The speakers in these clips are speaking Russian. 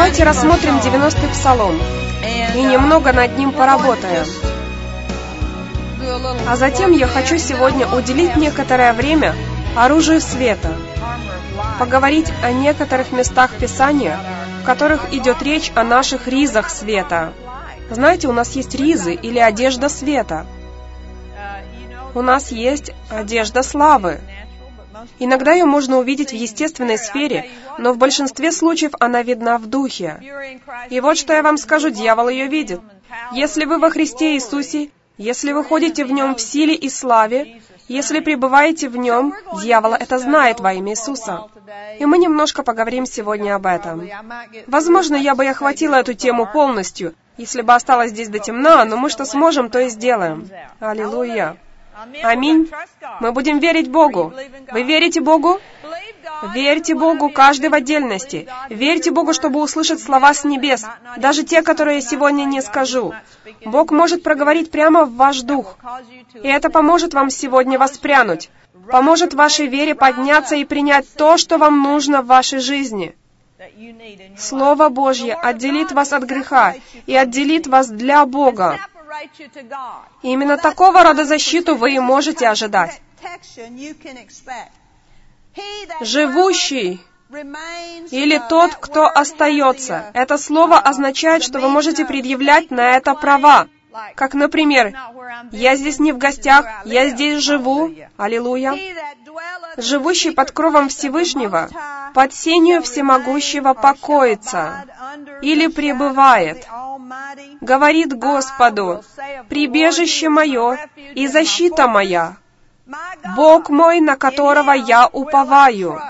Давайте рассмотрим 90-й Псалом и немного над ним поработаем. А затем я хочу сегодня уделить некоторое время оружию света, поговорить о некоторых местах Писания, в которых идет речь о наших ризах света. Знаете, у нас есть ризы или одежда света. У нас есть одежда славы. Иногда ее можно увидеть в естественной сфере, но в большинстве случаев она видна в духе. И вот что я вам скажу, дьявол ее видит. Если вы во Христе Иисусе, если вы ходите в Нем в силе и славе, если пребываете в Нем, дьявол это знает во имя Иисуса. И мы немножко поговорим сегодня об этом. Возможно, я бы охватила эту тему полностью, если бы осталась здесь до темна, но мы что сможем, то и сделаем. Аллилуйя. Аминь. Мы будем верить Богу. Вы верите Богу? Верьте Богу, каждый в отдельности. Верьте Богу, чтобы услышать слова с небес, даже те, которые я сегодня не скажу. Бог может проговорить прямо в ваш дух. И это поможет вам сегодня воспрянуть, поможет вашей вере подняться и принять то, что вам нужно в вашей жизни. Слово Божье отделит вас от греха и отделит вас для Бога. И именно такого рода защиту вы и можете ожидать. Живущий или тот, кто остается. Это слово означает, что вы можете предъявлять на это права. Как, например, «Я здесь не в гостях, я здесь живу». Аллилуйя. Живущий под кровом Всевышнего, под сенью Всемогущего покоится или пребывает. Говорит Господу: «Прибежище мое и защита моя, Бог мой, на которого я уповаю».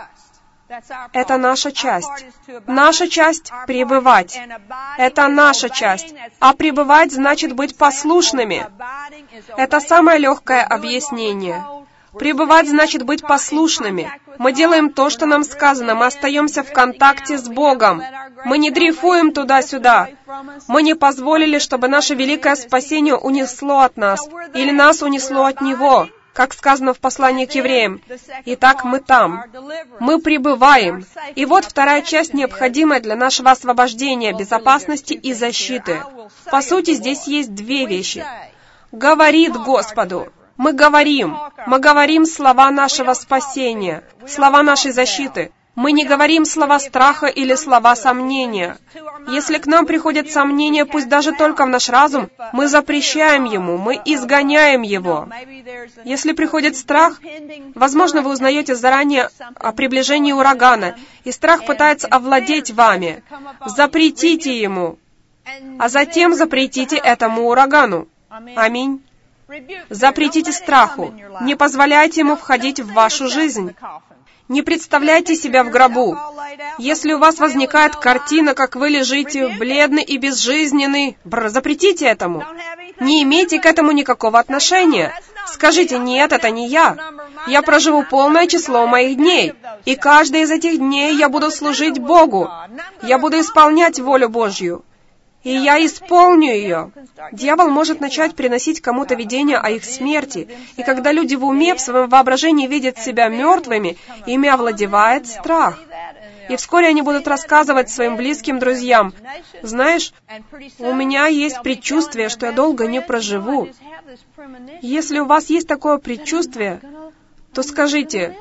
Это наша часть. Наша часть — пребывать. Это наша часть. А пребывать значит быть послушными. Это самое легкое объяснение. Пребывать значит быть послушными. Мы делаем то, что нам сказано. Мы остаемся в контакте с Богом. Мы не дрейфуем туда-сюда. Мы не позволили, чтобы наше великое спасение унесло от нас, или нас унесло от Него, как сказано в послании к евреям. Итак, мы там. Мы пребываем. И вот вторая часть, необходимая для нашего освобождения, безопасности и защиты. По сути, здесь есть две вещи. Говорит Господу. Мы говорим слова нашего спасения, слова нашей защиты. Мы не говорим слова страха или слова сомнения. Если к нам приходят сомнения, пусть даже только в наш разум, мы запрещаем ему, мы изгоняем его. Если приходит страх, возможно, вы узнаете заранее о приближении урагана, и страх пытается овладеть вами. Запретите ему, а затем запретите этому урагану. Аминь. Запретите страху. Не позволяйте ему входить в вашу жизнь. Не представляйте себя в гробу. Если у вас возникает картина, как вы лежите, бледный и безжизненный, запретите этому. Не имейте к этому никакого отношения. Скажите: «Нет, это не я. Я проживу полное число моих дней, и каждый из этих дней я буду служить Богу. Я буду исполнять волю Божью. И я исполню ее». Дьявол может начать приносить кому-то видение о их смерти, и когда люди в уме, в своем воображении видят себя мертвыми, ими овладевает страх. И вскоре они будут рассказывать своим близким друзьям: «Знаешь, у меня есть предчувствие, что я долго не проживу». Если у вас есть такое предчувствие, то скажите: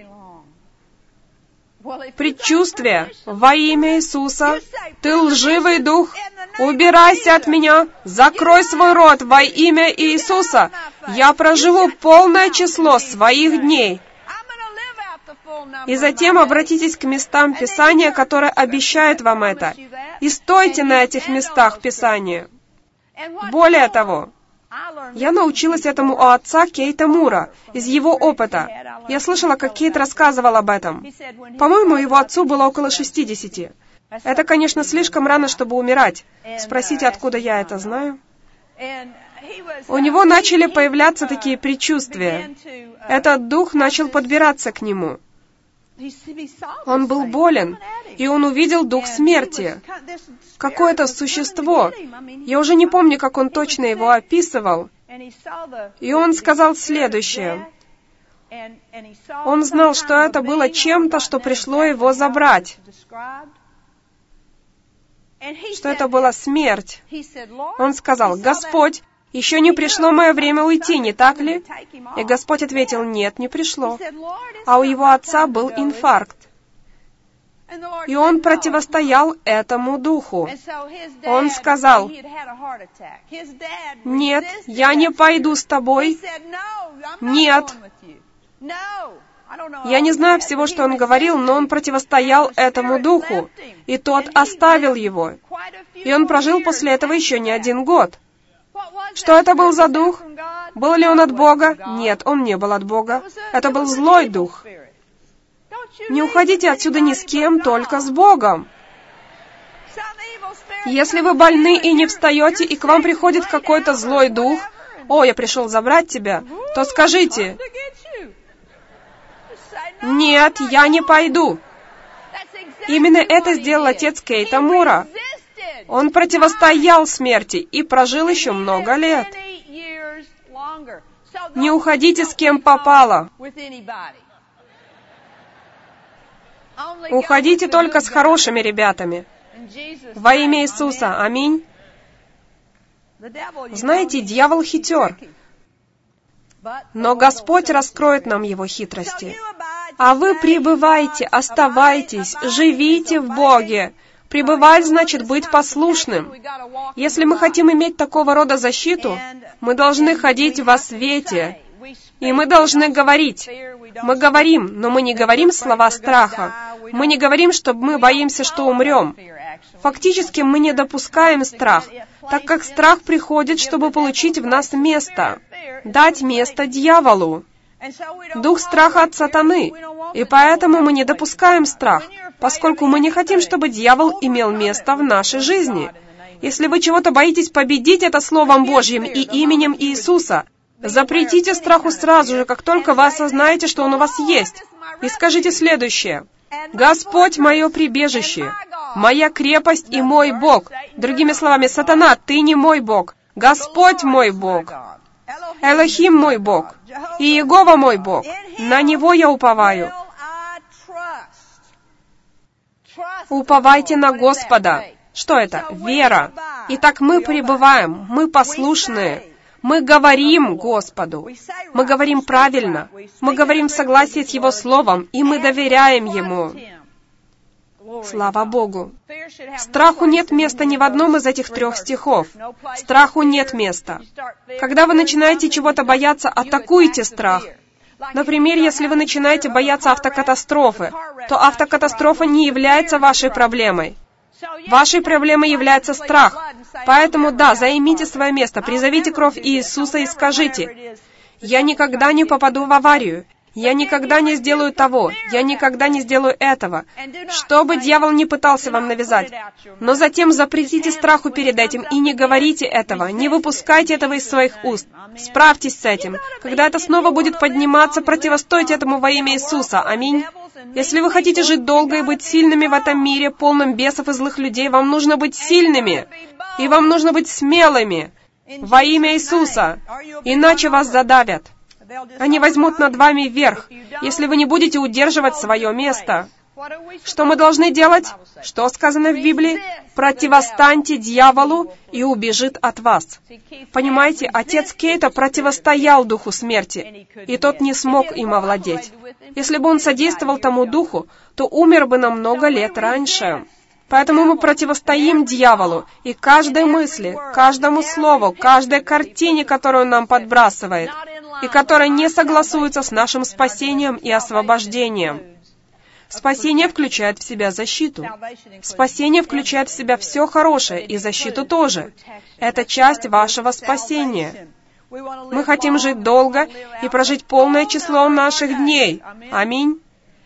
«Предчувствие во имя Иисуса, ты лживый дух, убирайся от меня, закрой свой рот во имя Иисуса, я проживу полное число своих дней». И затем обратитесь к местам Писания, которые обещают вам это, и стойте на этих местах Писания. Более того, я научилась этому у отца Кейта Мура, из его опыта. Я слышала, как Кейт рассказывал об этом. По-моему, его отцу было около 60. Это, конечно, слишком рано, чтобы умирать. Спросите, откуда я это знаю? У него начали появляться такие предчувствия. Этот дух начал подбираться к нему. Он был болен, и он увидел дух смерти. Какое-то существо. Я уже не помню, как он точно его описывал. И он сказал следующее. Он знал, что это было чем-то, что пришло его забрать. что это была смерть. Он сказал: «Господь, еще не пришло мое время уйти, не так ли?» И Господь ответил: «Нет, не пришло». А у его отца был инфаркт. И он противостоял этому духу. Он сказал: «Нет, я не пойду с тобой. Нет». Я не знаю всего, что он говорил, но он противостоял этому духу, и тот оставил его. И он прожил после этого еще не 1 год. Что это был за дух? Был ли он от Бога? Нет, он не был от Бога. Это был злой дух. Не уходите отсюда ни с кем, только с Богом. Если вы больны и не встаете, и к вам приходит какой-то злой дух: «О, я пришел забрать тебя», то скажите: «Нет, я не пойду». Именно это сделал отец Кейта Мура. Он противостоял смерти и прожил еще много лет. Не уходите с кем попало. Уходите только с хорошими ребятами. Во имя Иисуса. Аминь. Знаете, дьявол хитер. Но Господь раскроет нам его хитрости. А вы пребывайте, оставайтесь, живите в Боге. Пребывать значит быть послушным. Если мы хотим иметь такого рода защиту, мы должны ходить во свете. И мы должны говорить. Мы говорим, но мы не говорим слова страха. Мы не говорим, что мы боимся, что умрем. Фактически мы не допускаем страх, так как страх приходит, чтобы получить в нас место, дать место дьяволу. Дух страха от сатаны. И поэтому мы не допускаем страх, поскольку мы не хотим, чтобы дьявол имел место в нашей жизни. Если вы чего-то боитесь, победить это Словом Божьим и именем Иисуса. Запретите страху сразу же, как только вы осознаете, что он у вас есть. И скажите следующее: «Господь мое прибежище, моя крепость и мой Бог». Другими словами: «Сатана, ты не мой Бог. Господь мой Бог. Элохим мой Бог. И Иегова мой Бог. На Него я уповаю». Уповайте на Господа. Что это? Вера. Итак, мы пребываем, мы послушные. Мы говорим Господу. Мы говорим правильно. Мы говорим в согласии с Его Словом, и мы доверяем Ему. Слава Богу. Страху нет места ни в одном из этих 3 стихов. Страху нет места. Когда вы начинаете чего-то бояться, атакуйте страх. Например, если вы начинаете бояться автокатастрофы, то автокатастрофа не является вашей проблемой. Вашей проблемой является страх. Поэтому, да, займите свое место, призовите кровь Иисуса и скажите: «Я никогда не попаду в аварию. Я никогда не сделаю того. Я никогда не сделаю этого». Что бы дьявол ни пытался вам навязать. Но затем запретите страху перед этим и не говорите этого. Не выпускайте этого из своих уст. Справьтесь с этим. Когда это снова будет подниматься, противостойте этому во имя Иисуса. Аминь. Если вы хотите жить долго и быть сильными в этом мире, полном бесов и злых людей, вам нужно быть сильными. И вам нужно быть смелыми. Во имя Иисуса. Иначе вас задавят. Они возьмут над вами верх, если вы не будете удерживать свое место. Что мы должны делать? Что сказано в Библии? Противостаньте дьяволу, и убежит от вас. Понимаете, отец Кейта противостоял духу смерти, и тот не смог им овладеть. Если бы он содействовал тому духу, то умер бы на много лет раньше. Поэтому мы противостоим дьяволу, и каждой мысли, каждому слову, каждой картине, которую он нам подбрасывает, и которая не согласуется с нашим спасением и освобождением. Спасение включает в себя защиту. Спасение включает в себя все хорошее, и защиту тоже. Это часть вашего спасения. Мы хотим жить долго и прожить полное число наших дней. Аминь.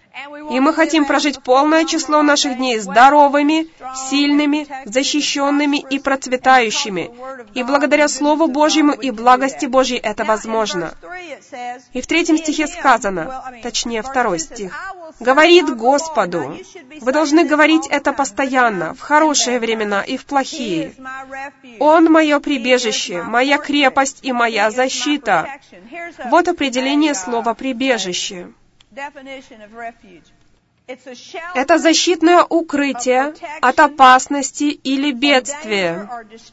И мы хотим прожить полное число наших дней здоровыми, сильными, защищенными и процветающими. И благодаря Слову Божьему и благости Божьей это возможно. И в 3 стихе сказано, точнее 2 стих, «Говорит Господу». Вы должны говорить это постоянно, в хорошие времена и в плохие. «Он мое прибежище, моя крепость и моя защита». Вот определение слова «прибежище». Это защитное укрытие от опасности или бедствия.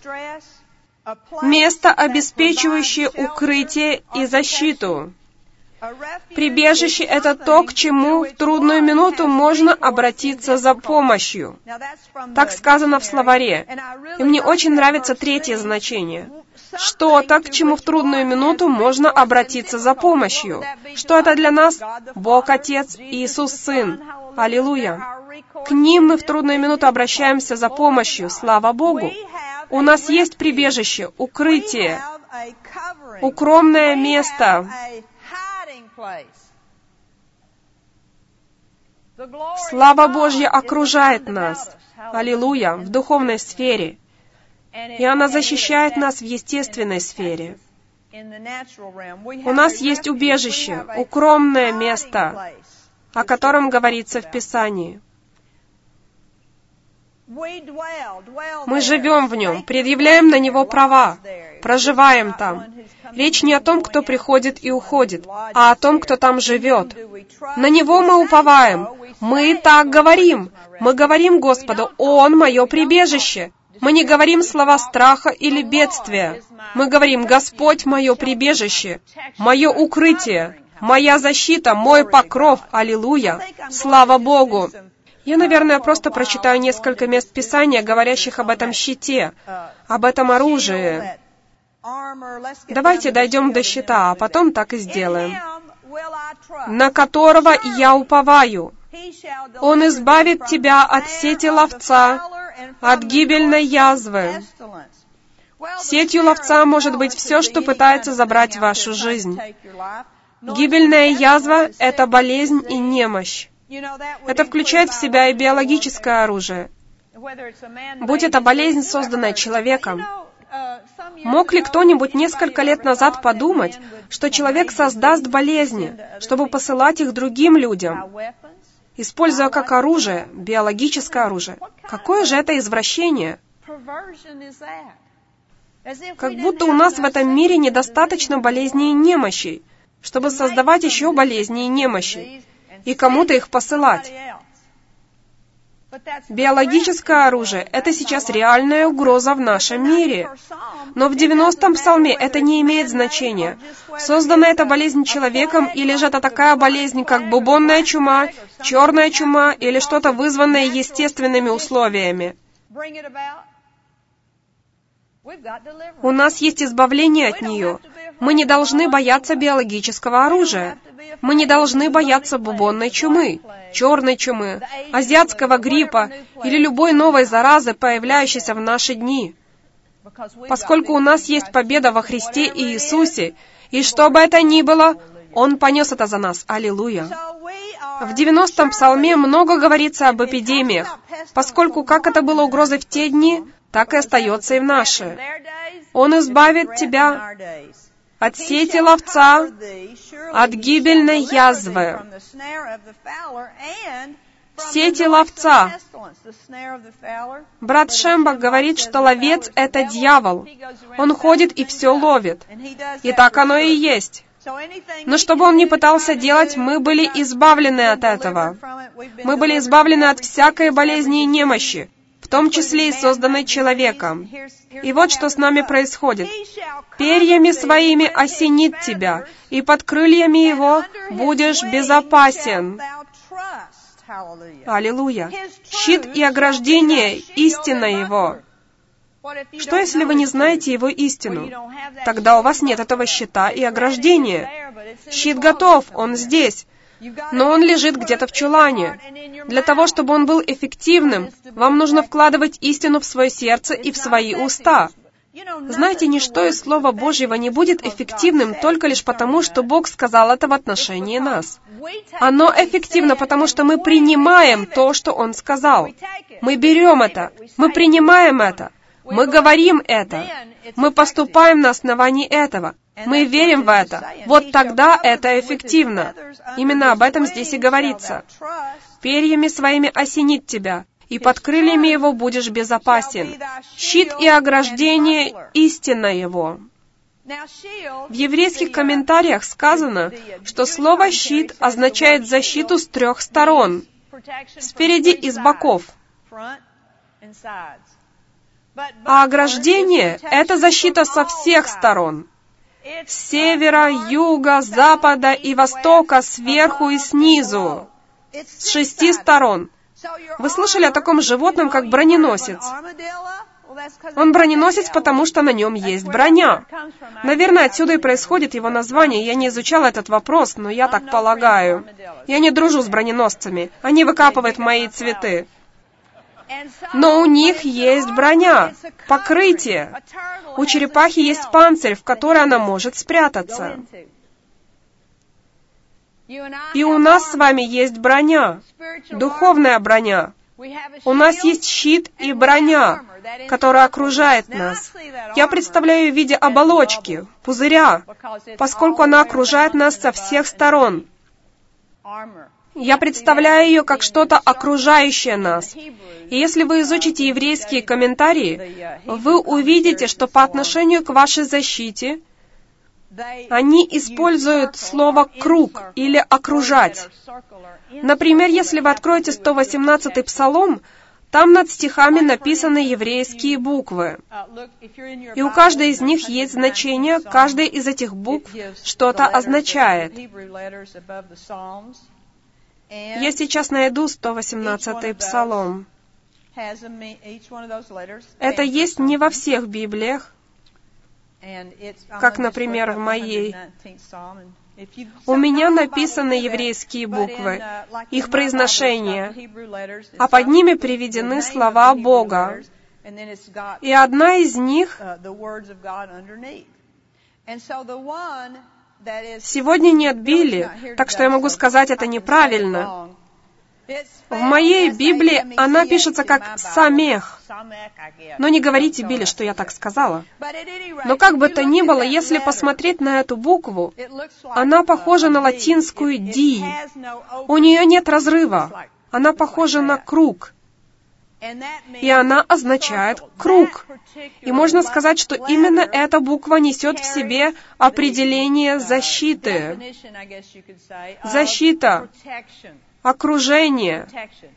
Место, обеспечивающее укрытие и защиту. Прибежище — это то, к чему в трудную минуту можно обратиться за помощью. Так сказано в словаре. И мне очень нравится третье значение. Что-то, к чему в трудную минуту можно обратиться за помощью. Что это для нас? Бог Отец и Иисус Сын. Аллилуйя. К ним мы в трудную минуту обращаемся за помощью. Слава Богу. У нас есть прибежище, укрытие, укромное место. Слава Божья окружает нас. Аллилуйя. В духовной сфере. И она защищает нас в естественной сфере. У нас есть убежище, укромное место, о котором говорится в Писании. Мы живем в нем, предъявляем на него права, проживаем там. Речь не о том, кто приходит и уходит, а о том, кто там живет. На него мы уповаем. Мы так говорим. Мы говорим Господу: «Он мое прибежище». Мы не говорим слова страха или бедствия. Мы говорим: «Господь мое прибежище, мое укрытие, моя защита, мой покров». Аллилуйя! Слава Богу! Я, наверное, просто прочитаю несколько мест Писания, говорящих об этом щите, об этом оружии. Давайте дойдем до щита, а потом так и сделаем. «На которого я уповаю. Он избавит тебя от сети ловца, от гибельной язвы». Сетью ловца может быть все, что пытается забрать вашу жизнь. Гибельная язва — это болезнь и немощь. Это включает в себя и биологическое оружие. Будь это болезнь, созданная человеком. Мог ли кто-нибудь несколько лет назад подумать, что человек создаст болезни, чтобы посылать их другим людям, используя как оружие, биологическое оружие? Какое же это извращение? Как будто у нас в этом мире недостаточно болезней и немощей, чтобы создавать еще болезни и немощи, и кому-то их посылать. Биологическое оружие — это сейчас реальная угроза в нашем мире. Но в 90-м псалме это не имеет значения. Создана эта болезнь человеком, или же это такая болезнь, как бубонная чума, черная чума, или что-то, вызванное естественными условиями. У нас есть избавление от нее. Мы не должны бояться биологического оружия. Мы не должны бояться бубонной чумы, черной чумы, азиатского гриппа или любой новой заразы, появляющейся в наши дни. Поскольку у нас есть победа во Христе и Иисусе, и что бы это ни было, Он понес это за нас. Аллилуйя. В 90-м псалме много говорится об эпидемиях, поскольку как это было угрозой в те дни, так и остается и в наши. Он избавит тебя от сети ловца, от гибельной язвы. Сети ловца. Брат Шембах говорит, что ловец — это дьявол. Он ходит и все ловит. И так оно и есть. Но что бы он ни пытался делать, мы были избавлены от этого. Мы были избавлены от всякой болезни и немощи, в том числе и созданной человеком. И вот что с нами происходит. «Перьями своими осенит тебя, и под крыльями его будешь безопасен». Аллилуйя! Щит и ограждение — истина его. Что, если вы не знаете его истину? Тогда у вас нет этого щита и ограждения. Щит готов, он здесь. Но он лежит где-то в чулане. Для того, чтобы он был эффективным, вам нужно вкладывать истину в свое сердце и в свои уста. Знаете, ничто из Слова Божьего не будет эффективным только лишь потому, что Бог сказал это в отношении нас. Оно эффективно, потому что мы принимаем то, что Он сказал. Мы берем это, мы принимаем это, мы говорим это, мы поступаем на основании этого. Мы верим в это. Вот тогда это эффективно. Именно об этом здесь и говорится. «Перьями своими осенит тебя, и под крыльями его будешь безопасен. Щит и ограждение — истина его». В еврейских комментариях сказано, что слово «щит» означает защиту с 3 сторон. спереди и с боков. А ограждение — это защита со всех сторон. С севера, юга, запада и востока, сверху и снизу. С 6 сторон. Вы слышали о таком животном, как броненосец? Он броненосец, потому что на нем есть броня. Наверное, отсюда и происходит его название. Я не изучала этот вопрос, но я так полагаю. Я не дружу с броненосцами. Они выкапывают мои цветы. Но у них есть броня, покрытие. У черепахи есть панцирь, в который она может спрятаться. И у нас с вами есть броня, духовная броня. У нас есть щит и броня, которая окружает нас. Я представляю ее в виде оболочки, пузыря, поскольку она окружает нас со всех сторон. Я представляю ее как что-то окружающее нас. И если вы изучите еврейские комментарии, вы увидите, что по отношению к вашей защите они используют слово «круг» или «окружать». Например, если вы откроете 118-й Псалом, там над стихами написаны еврейские буквы. И у каждой из них есть значение, каждая из этих букв что-то означает. Я сейчас найду 118-й Псалом. Это есть не во всех Библиях, как, например, в моей. У меня написаны еврейские буквы, их произношение, а под ними приведены слова Бога. И одна из них... Сегодня нет Билли, так что я могу сказать это неправильно. В моей Библии она пишется как «самех». Но не говорите, Билли, что я так сказала. Но как бы то ни было, если посмотреть на эту букву, она похожа на латинскую «ди». У нее нет разрыва. Она похожа на круг. И она означает «круг». И можно сказать, что именно эта буква несет в себе определение защиты. Защита. Окружение.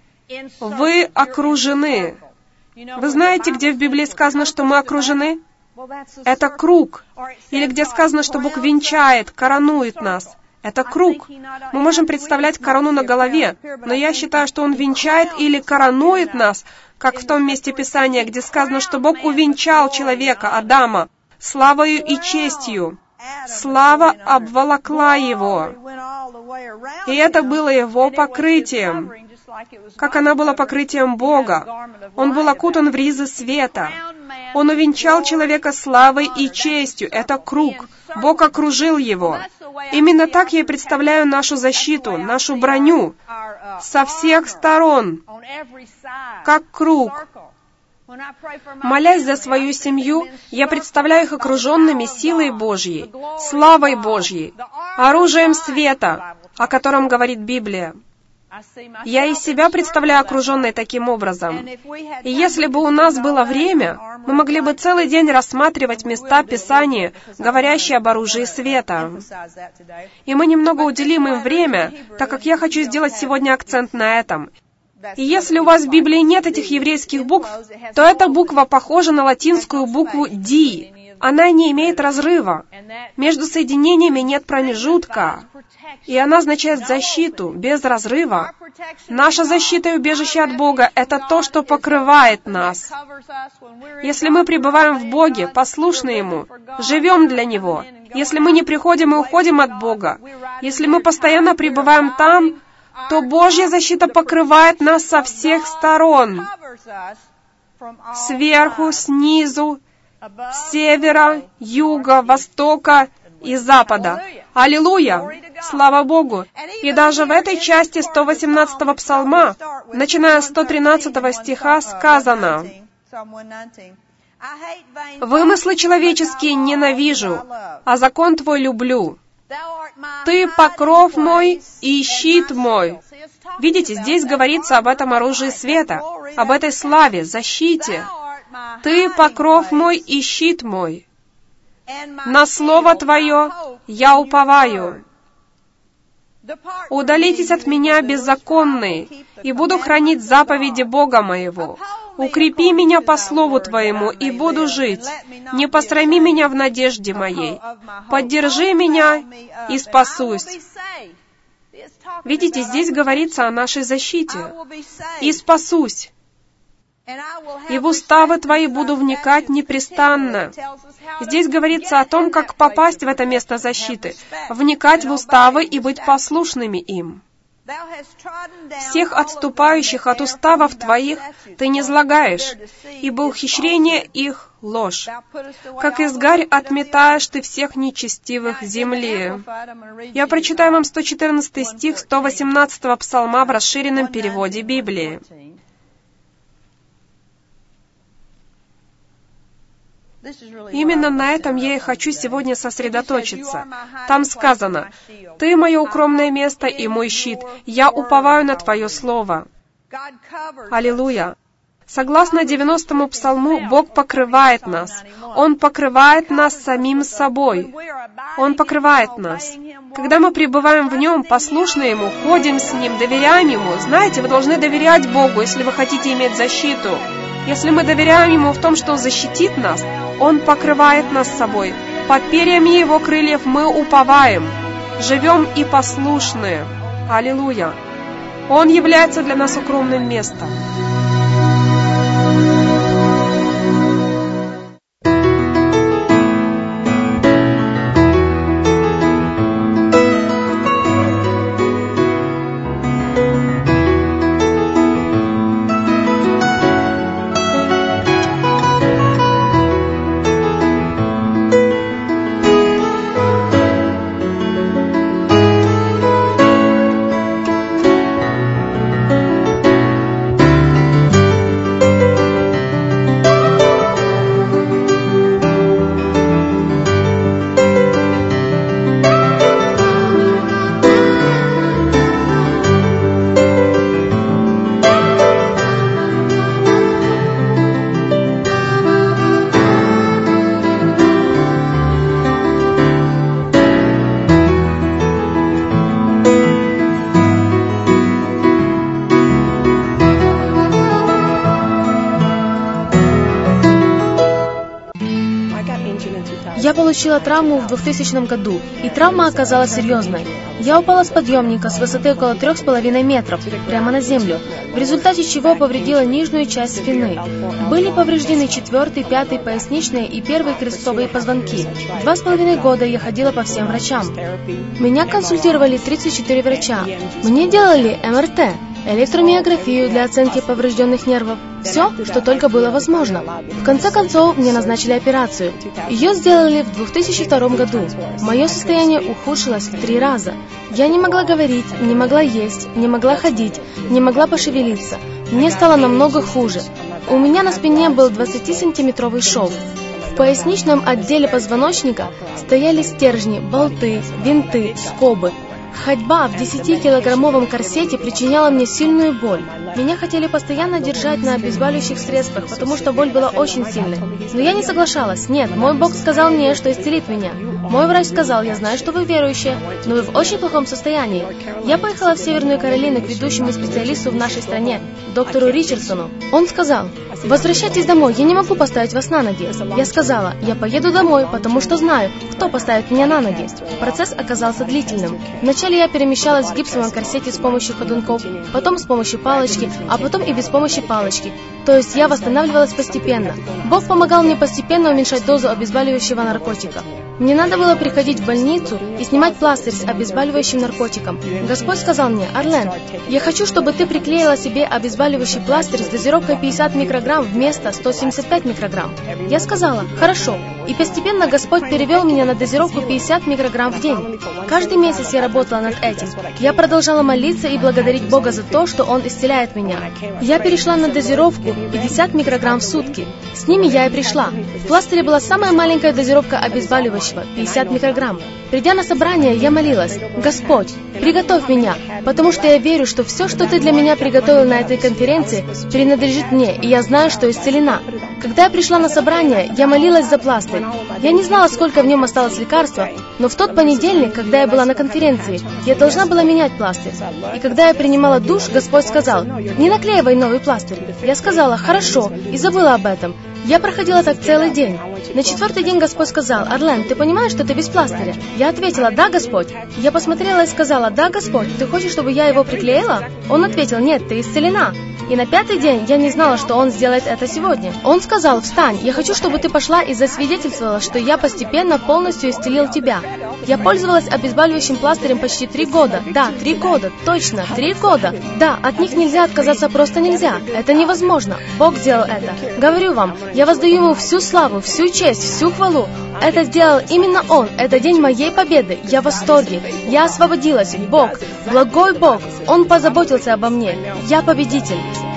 Вы окружены. Вы знаете, где в Библии сказано, что мы окружены? Это круг. Или где сказано, что Бог венчает, коронует нас. Это круг. Мы можем представлять корону на голове, но я считаю, что Он венчает или коронует нас, как в том месте Писания, где сказано, что Бог увенчал человека, Адама, славою и честью. Слава обволокла его. И это было его покрытием, как она была покрытием Бога. Он был окутан в ризы света. Он увенчал человека славой и честью. Это круг. Бог окружил его. Именно так я и представляю нашу защиту, нашу броню со всех сторон, как круг. Молясь за свою семью, я представляю их окруженными силой Божьей, славой Божьей, оружием света, о котором говорит Библия. Я и себя представляю окруженной таким образом. И если бы у нас было время, мы могли бы целый день рассматривать места Писания, говорящие об оружии света. И мы немного уделим им время, так как я хочу сделать сегодня акцент на этом. И если у вас в Библии нет этих еврейских букв, то эта буква похожа на латинскую букву «ди». Она не имеет разрыва. Между соединениями нет промежутка. И она означает защиту, без разрыва. Наша защита и убежище от Бога — это то, что покрывает нас. Если мы пребываем в Боге, послушны Ему, живем для Него, если мы не приходим и уходим от Бога, если мы постоянно пребываем там, то Божья защита покрывает нас со всех сторон. Сверху, снизу, с севера, юга, востока и запада. Аллилуйя! Слава Богу! И даже в этой части 118-го Псалма, начиная с 113 стиха, сказано: «Вымыслы человеческие ненавижу, а закон Твой люблю. Ты покров мой и щит мой». Видите, здесь говорится об этом оружии света, об этой славе, защите. «Ты покров мой и щит мой. На Слово Твое я уповаю». «Удалитесь от меня, беззаконные, и буду хранить заповеди Бога моего. Укрепи меня по слову Твоему, и буду жить. Не посрами меня в надежде моей. Поддержи меня, и спасусь». Видите, здесь говорится о нашей защите. «И спасусь. И в уставы Твои буду вникать непрестанно». Здесь говорится о том, как попасть в это место защиты, вникать в уставы и быть послушными им. «Всех отступающих от уставов Твоих Ты не злагаешь, ибо ухищрение их — ложь. Как изгарь отметаешь Ты всех нечестивых земли». Я прочитаю вам 114 стих 118 псалма в расширенном переводе Библии. Именно на этом я и хочу сегодня сосредоточиться. Там сказано: «Ты мое укромное место и мой щит, я уповаю на Твое Слово». Аллилуйя! Согласно 90-му псалму, Бог покрывает нас. Он покрывает нас самим собой. Он покрывает нас. Когда мы пребываем в Нем, послушны Ему, ходим с Ним, доверяем Ему, знаете, вы должны доверять Богу, если вы хотите иметь защиту. Если мы доверяем Ему в том, что Он защитит нас, Он покрывает нас собой. Под перьями Его крыльев мы уповаем, живем и послушны. Аллилуйя! Он является для нас укромным местом. Я получила травму в 2000 году, и травма оказалась серьезной. Я упала с подъемника с высоты около 3,5 метров, прямо на землю, в результате чего повредила нижнюю часть спины. Были повреждены 4-й, 5-й поясничные и 1-й крестцовые позвонки. 2,5 года я ходила по всем врачам. Меня консультировали 34 врача. Мне делали МРТ, электромиографию для оценки поврежденных нервов. Все, что только было возможно. В конце концов, мне назначили операцию. Ее сделали в 2002 году. Мое состояние ухудшилось в 3 раза. Я не могла говорить, не могла есть, не могла ходить, не могла пошевелиться. Мне стало намного хуже. У меня на спине был 20-сантиметровый шов. В поясничном отделе позвоночника стояли стержни, болты, винты, скобы. Ходьба в 10-килограммовом корсете причиняла мне сильную боль. Меня хотели постоянно держать на обезболивающих средствах, потому что боль была очень сильной. Но я не соглашалась. Нет, мой Бог сказал мне, что исцелит меня. Мой врач сказал: я знаю, что вы верующие, но вы в очень плохом состоянии. Я поехала в Северную Каролину к ведущему специалисту в нашей стране, доктору Ричардсону. Он сказал: возвращайтесь домой, я не могу поставить вас на ноги. Я сказала: я поеду домой, потому что знаю, кто поставит меня на ноги. Процесс оказался длительным. Вначале я перемещалась в гипсовом корсете с помощью ходунков, потом с помощью палочки, а потом и без помощи палочки. То есть я восстанавливалась постепенно. Бог помогал мне постепенно уменьшать дозу обезболивающего наркотика. Мне надо было приходить в больницу и снимать пластырь с обезболивающим наркотиком. Господь сказал мне: Арлен, я хочу, чтобы ты приклеила себе обезболивающий пластырь с дозировкой 50 микрограмм вместо 175 микрограмм. Я сказала: хорошо. И постепенно Господь перевел меня на дозировку 50 микрограмм в день. Каждый месяц я работала над этим. Я продолжала молиться и благодарить Бога за то, что Он исцеляет меня. Я перешла на дозировку 50 микрограмм в сутки. С ними я и пришла. В пластыре была самая маленькая дозировка обезболивающего. горячего, 50 микрограмм. Придя на собрание, я молилась: «Господь, приготовь меня, потому что я верю, что все, что Ты для меня приготовил на этой конференции, принадлежит мне, и я знаю, что исцелена». Когда я пришла на собрание, я молилась за пластырь. Я не знала, сколько в нем осталось лекарства, но в тот понедельник, когда я была на конференции, я должна была менять пластырь. И когда я принимала душ, Господь сказал: «Не наклеивай новый пластырь». Я сказала: «Хорошо», и забыла об этом. Я проходила так целый день. На 4-й день Господь сказал: «Арлен, ты понимаешь, что ты без пластыря?» Я ответила: «Да, Господь». Я посмотрела и сказала: «Да, Господь, ты хочешь, чтобы я его приклеила?» Он ответил: «Нет, ты исцелена». И на 5-й день я не знала, что Он сделает это сегодня. Он сказал: «Встань, я хочу, чтобы ты пошла и засвидетельствовала, что я постепенно полностью исцелил тебя». Я пользовалась обезболивающим пластырем почти 3 года. Да, 3 года, точно, 3 года. Да, от них нельзя отказаться, просто нельзя. Это невозможно. Бог сделал это. Говорю вам, я воздаю Ему всю славу, всю честь, всю хвалу. Это сделал именно Он. Это день моей победы. Я в восторге. Я освободилась. Бог, благой Бог. Он позаботился обо мне. Я победитель.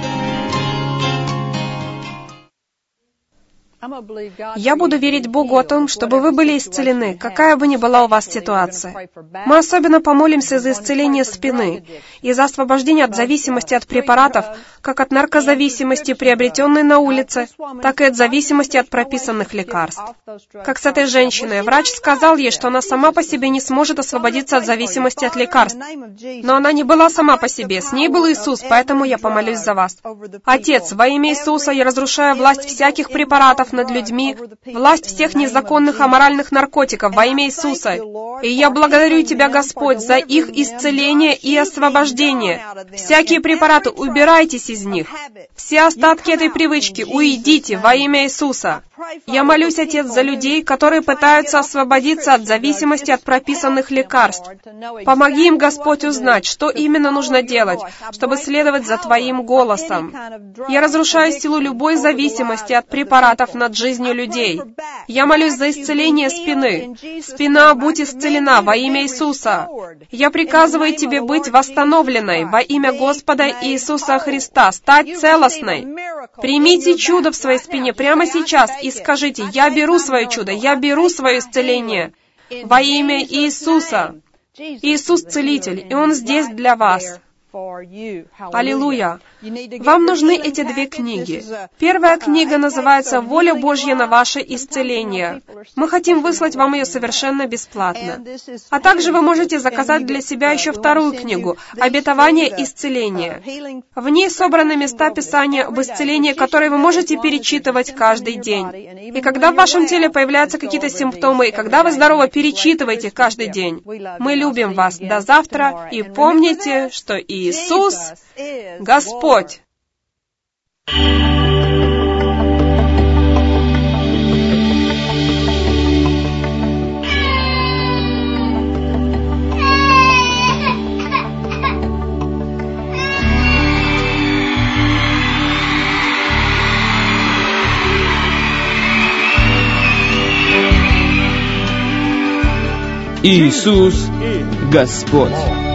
Я буду верить Богу о том, чтобы вы были исцелены, какая бы ни была у вас ситуация. Мы особенно помолимся за исцеление спины и за освобождение от зависимости от препаратов, как от наркозависимости, приобретенной на улице, так и от зависимости от прописанных лекарств. Как с этой женщиной, врач сказал ей, что она сама по себе не сможет освободиться от зависимости от лекарств. Но она не была сама по себе, с ней был Иисус, поэтому я помолюсь за вас. Отец, во имя Иисуса я разрушаю власть всяких препаратов над людьми, власть всех незаконных аморальных наркотиков во имя Иисуса. И я благодарю Тебя, Господь, за их исцеление и освобождение. Всякие препараты, убирайтесь из них. Все остатки этой привычки, уйдите во имя Иисуса. Я молюсь, Отец, за людей, которые пытаются освободиться от зависимости от прописанных лекарств. Помоги им, Господь, узнать, что именно нужно делать, чтобы следовать за Твоим голосом. Я разрушаю силу любой зависимости от препаратов над жизнью людей. Я молюсь за исцеление спины. Спина, будь исцелена во имя Иисуса. Я приказываю Тебе быть восстановленной во имя Господа Иисуса Христа, стать целостной. Примите чудо в своей спине прямо сейчас и скажите: «Я беру свое чудо, я беру свое исцеление во имя Иисуса». Иисус Целитель, и Он здесь для вас. Аллилуйя! Вам нужны эти 2 книги. Первая книга называется «Воля Божья на ваше исцеление». Мы хотим выслать вам ее совершенно бесплатно. А также вы можете заказать для себя еще 2-ю книгу «Обетование исцеления». В ней собраны места Писания об исцелении, которые вы можете перечитывать каждый день. И когда в вашем теле появляются какие-то симптомы, и когда вы здорово, перечитывайте каждый день. Мы любим вас. До завтра. И помните, что Иисус — Господь. Иисус — Господь.